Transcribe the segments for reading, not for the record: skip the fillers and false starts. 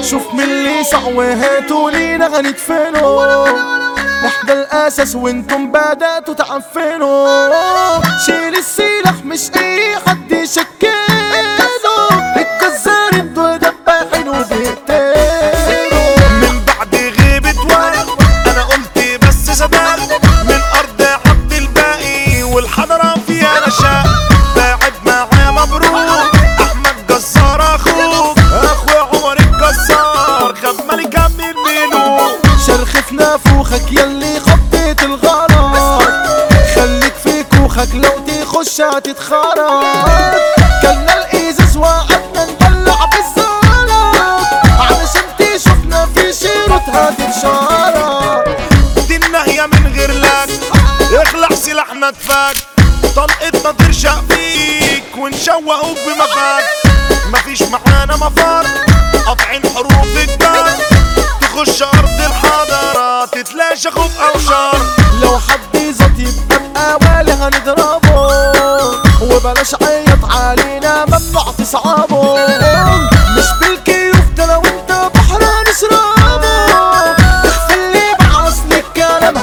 شوف من اللي سعوه هاتوا لينا هندفنوا، احنا الاساس وانتم بدأتوا تعفنوا. شيل السلاح مش اي حد يشكله، الجزارين دول دباحين وبيقتلوا. من بعد غيبة وقت انا قلت بس صدق، من ارض عبد الباقي والحضرة فيها نشاء. باعد معاه مبروك احمد جزار اخوك، اخويا عمر الجزار خد ملكة من الملوك. شرخ في نافوخك يلي خطيت الغلط، خليك في كوخك لو تخش هتتخرط. كلنا الازاز وقعدنا نطلع بالزلط، علشان تشوفنا في شيرة هتتشرط. دي النهية من غير لك، اخلع سلاحنا اتفك، طلقتنا ترشق فيك ونشوقوك بمفاك. مفيش معانا مفر قاطعين حروف الدم، تخش ارض الحضارة تتلاشى خوف او شر. لو حد زط يبقى بقوالي هنضربه، وبلاش عيط علينا ممنوع تصعبه. مش بالكيوف ده لو انت بحر هنشربه، اخفلي مع اصل الكلام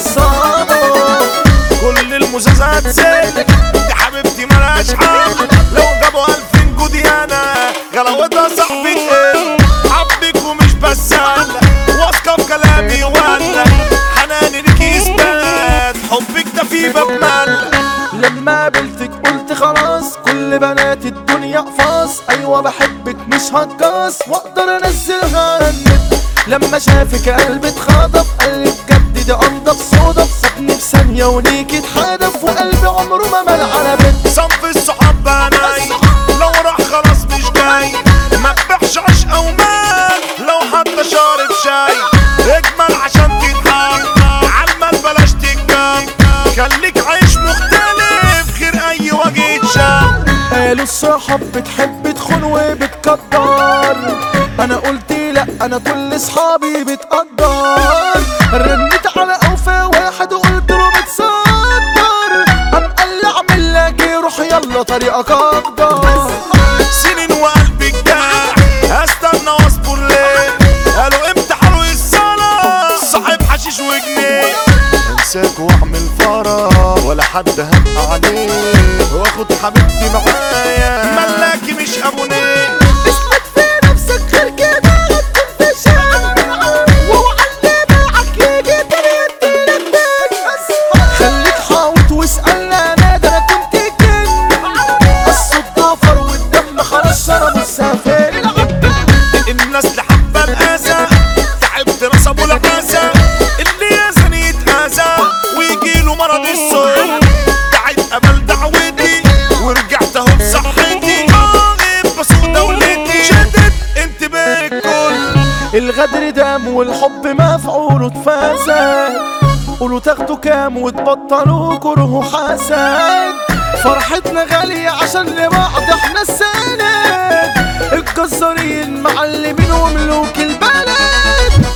هيعصبه. كل المزازات زيت دي حبيبتي ملهاش حل، لو جابوا 2000 جوديانا غلاوتها صاحبي تقل. حبك ومش بس واثقة في كلامي ولا حناني ليكي اثبات، حبك ده في باب مال. لما قابلتك قلت خلاص كل بنات الدنيا قفاص، ايوه بحبك مش هتقاص واقدر انزلها على النت. لما شافك قلبي اتخطف قال لي بجد دي انضف صدف، سابني بثانية وليكي اتحدف وقلبي عمره ما مال على بنت. صنف الصحاب بناي لو راح خلاص مش جاي، ما تبيعش عشق او مال لو حتى شارب شاي. اجمل عشان تتحب عالمال بلاش تتجاب، خليك عايش مختلف غير اي وجه يتشاف. قالوا الصحاب بتحب تخون وبتقدر، انا قلت لا انا كل صحابي بتقدر. رنيت على اوفى واحد وقلت له بتصدر، قام قال لي اعمل لك ايه روح يلا طريقك اقدر. سنين وقلبي جاع هستنى واصبر ليه، قالوا امتى حلو الصلاة صاحب حشيش وجنيه. انساك واعمل فرح ولا حد هبقى عليه، واخد حبيبتي معايا ملاكي مش ابونيه. اثبت في نفسك غير كده هتكون في شعب، واوعى اللي باعك يجي تاني يديلك بس. خليك حاوط واسألنا انا ده انا كنت كن، الصوت ضافر والدم خلاص شربوا السافر. الناس اللي حابة الأذى تعبت نصبوا العزا، اللي يزن يتأذى ويجيله مرض السوء. دعيت قبل دعوتي ورجعت اهو بصحتي، بسوق دولتي شدت انتباه الكل. الغدر دام والحب مفعوله اتفسد، قولوا تاخدوا كام وتبطلوا كره وحسد. فرحتنا غالية عشان لبعض احنا السند، الجزارين معلمين وملوك البلد.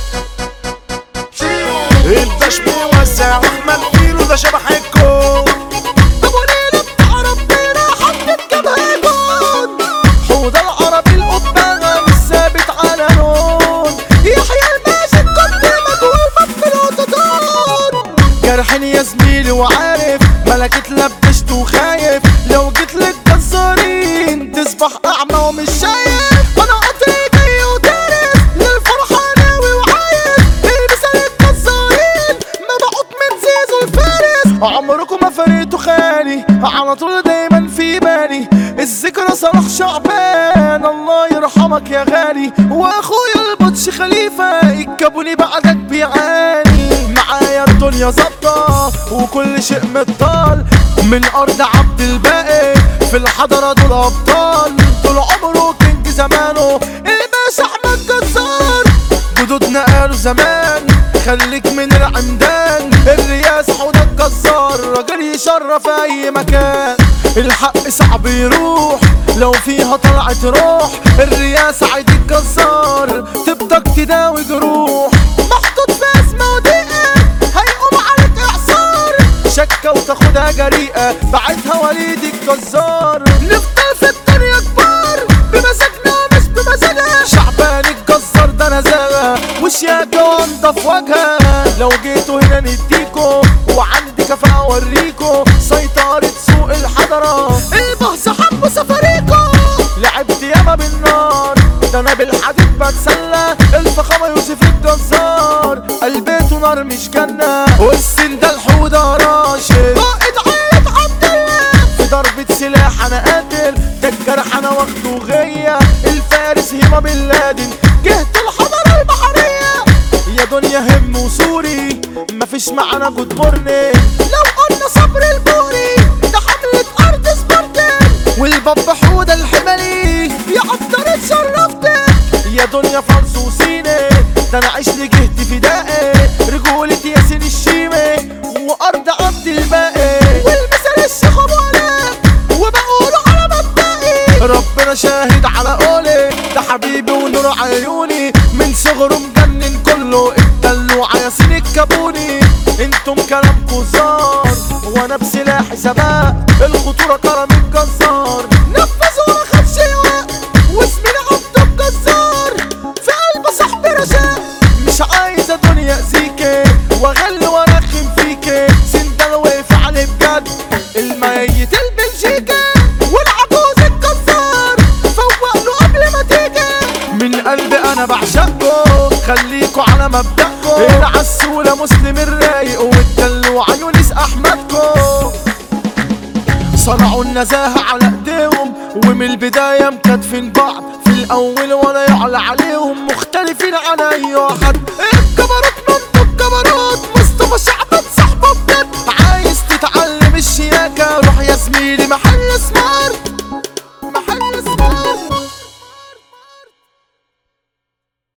الباش موسع واحمد فيلو ده شبح الكون، ابو ليلى بتاع ربنا حطت جبهة جون. حوض العربي القبانة مش ثابت على لون، يحيى الماجد كنت مجهول في الاوتوتون. جرحني يا زميلي وعارف ملك اتلبشت وخايف، لو جيت للجزارين تصبح اعمى ومش شايف. انا قطري جاي وتعرف للفرحة ناوي وعايز، البس الجزارين مبعوث من زيزو الفارس. عمركم ما فرقتوا خالي على طول دايما في بالي، الذكرى صلاح شعبان الله يرحمك يا غالي. واخويا البطش خليفة الكابوني بعدك بيعاني، معايا الدنيا ظابطة وكل شيء مطال. من ارض عبد الباقي في الحضرة دول ابطال، طول عمره كينج زمانه الباشا احمد جزار. جدودنا قالوا زمان خليك من العمدان، الرياس حوض الجزار راجل يشرف اي مكان. الحق صعب يروح لو فيها طلعت روح، الرياس عيد الجزار تبدك تداوي جروح. محطوط في ازمه وضيقه هيقوم عليك اعصار، شكه وتاخدها جريئه بعتها وليد الجزار. نفضل في الدنيا كبار بمزاجنا مش بمزاجها، شعبان الجزار افواجها، لو جيتوا هنا نديكوا وعندي كفاءة اوريكوا سيطرة سوق الحضرة. البهز حبوا سفريكوا، لعبت ياما بالنار ده انا بالحديد بتسلى، الفخامة يوسف الجزار قلبيته نار مش جنة، والسن ده الحودة راشد قائد عيلة عبد الله، في ضربة سلاح انا قاتل ده الجرح انا واخده غية، الفارس هيما بن لادن جهة الحضارة البحرية، يا دنيا هم وسوري مفيش معانا جود مورنينج، لو قلنا صبر البوري ده حملة ارض سبارتن، والباب حودة الحمالي يا قدر اتشرفتك، يا دنيا فانسوسيني ده انا عيش لجهتي فدائي، رجولة ياسين الشيمي وارض عبد الباقي، والمثل الشيخ ابو علاء وبقوله على مبدئي، ربنا شاهد على قولي ده حبيبي ونور عيوني، من صغره مجنن كله الدلوع ياسين الكابوني، انتم كلامكوا زار وانا بسلاحي سباق، الخطورة كرم الجزار نفذ وما خدش وقت، واسمي عبد الجزار في قلب صاحبي رشاق، مش عايزة دنيا اذيكي واغل وارخم فيكي، سندال واقف عليه بجد الميت البلجيكي، والعجوز الجزار فوق له قبل ما تيجي، من قلبي انا بعشقكوا خليكوا على مبدأكوا، العسولة مسلم الرايق والدلوع يونس احمدكوا، صنعوا النزاهة على ايديهم ومن البداية مكاتفين بعض في الاول ولا يعلى عليهم، مختلفين عن اي واحد، الجبروت منطق جبروت، مصطفى شعبان صاحبه بجد، عايز تتعلم الشياكة روح يا زميلي محل اسمه